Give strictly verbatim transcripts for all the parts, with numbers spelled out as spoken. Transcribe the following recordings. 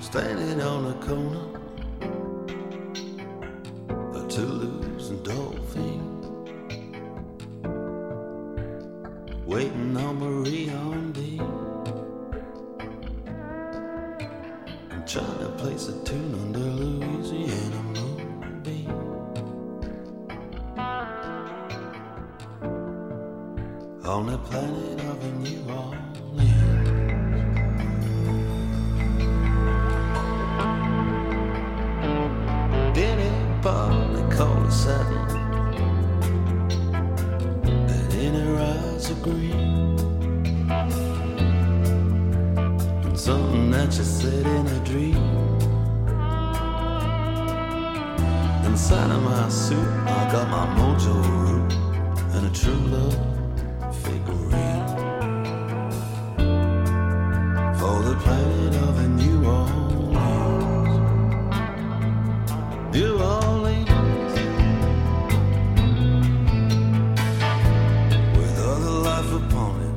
standing on a corner, a Toulouse and Dolphin, waiting on Marie on D, and trying to place a tune under Louisiana moonbeam. On the planet of a New Orleans, they call it satin, that in her eyes are green, and something that you said in a dream. Inside of my suit, I got my mojo root and a true love figurine for the planet of a New Orleans. New Orleans, with other life upon it,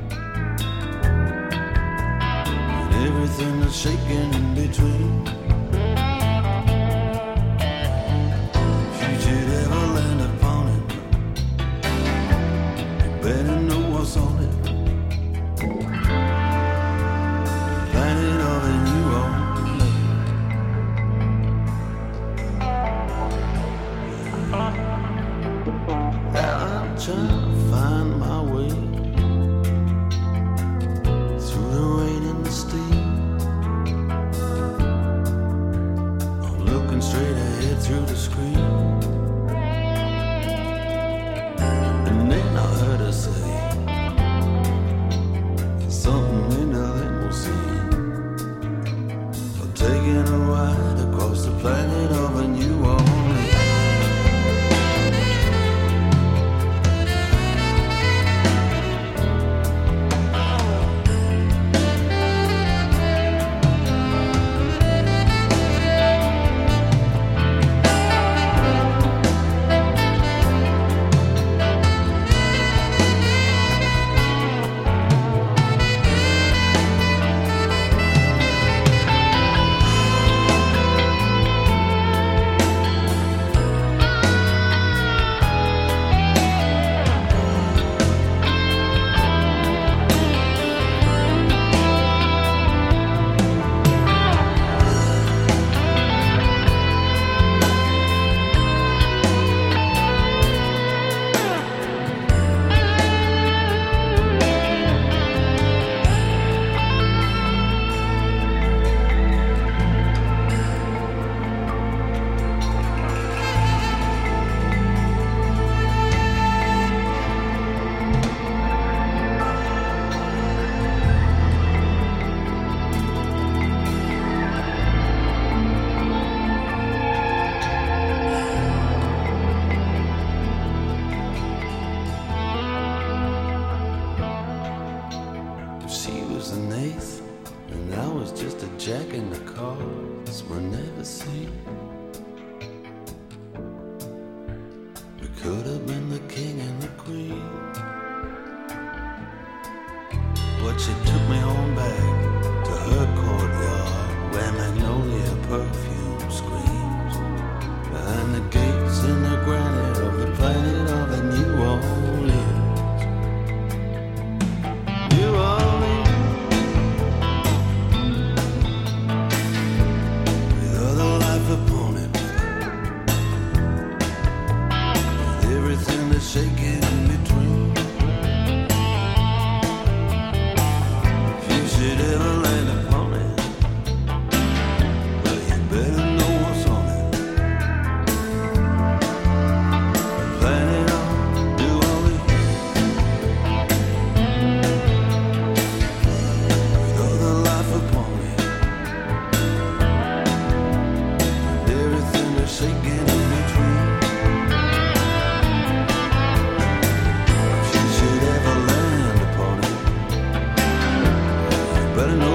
and everything that's shaking in between. If you should ever land upon it, you better know what's on it. Planet of a New Orleans. Trying to find my way through the rain and the steam. I'm looking straight ahead through the screen, and then I heard her say something in the limousine. I'm taking a ride across the planet of a New Orleans. Better know